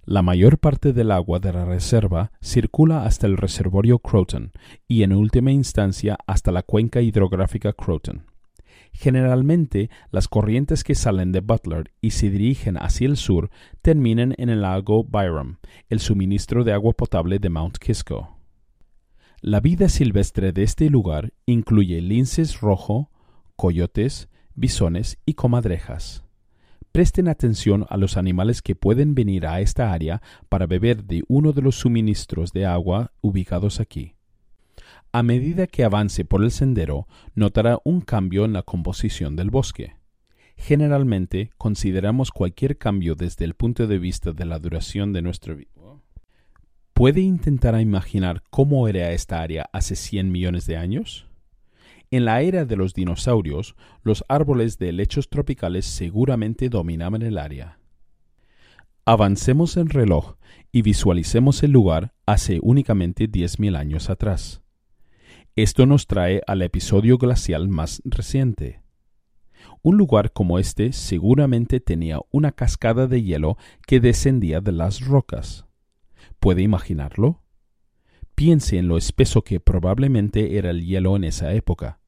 La mayor parte del agua de la reserva circula hasta el reservorio Croton y en última instancia hasta la cuenca hidrográfica Croton. Generalmente, las corrientes que salen de Butler y se dirigen hacia el sur terminan en el lago Byram, el suministro de agua potable de Mount Kisco. La vida silvestre de este lugar incluye linces rojo, coyotes, bisones y comadrejas. Presten atención a los animales que pueden venir a esta área para beber de uno de los suministros de agua ubicados aquí. A medida que avance por el sendero, notará un cambio en la composición del bosque. Generalmente, consideramos cualquier cambio desde el punto de vista de la duración de nuestra vida. ¿Puede intentar imaginar cómo era esta área hace 100 millones de años? En la era de los dinosaurios, los árboles de helechos tropicales seguramente dominaban el área. Avancemos el reloj y visualicemos el lugar hace únicamente 10.000 años atrás. Esto nos trae al episodio glacial más reciente. Un lugar como este seguramente tenía una cascada de hielo que descendía de las rocas. ¿Puede imaginarlo? Piense en lo espeso que probablemente era el hielo en esa época.